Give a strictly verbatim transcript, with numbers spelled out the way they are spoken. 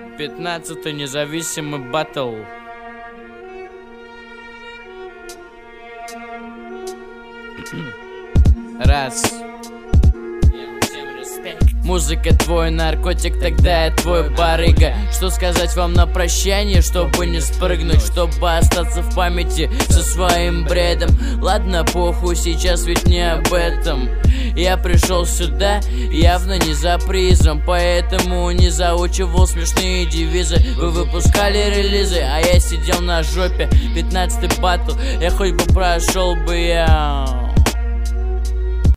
Пятнадцатый независимый батл. Раз. Музыка твой наркотик, тогда я твой барыга. Что сказать вам на прощание, чтобы не спрыгнуть, чтобы остаться в памяти со своим бредом? Ладно, похуй, сейчас ведь не об этом. Я пришел сюда явно не за призом, поэтому не заучивал смешные девизы. Вы выпускали релизы, а я сидел на жопе. Пятнадцатый батл, я хоть бы прошел бы я.